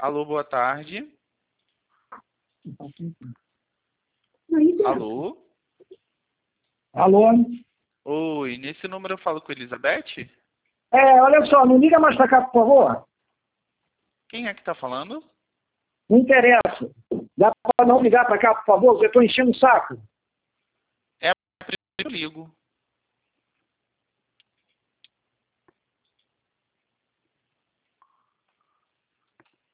Alô, boa tarde. Alô? Alô? Oi, nesse número eu falo com Elizabeth? Olha só, não liga mais pra cá, por favor. Quem é que tá falando? Não interessa. Dá pra não ligar pra cá, por favor, porque eu tô enchendo o saco. É a primeira que eu ligo.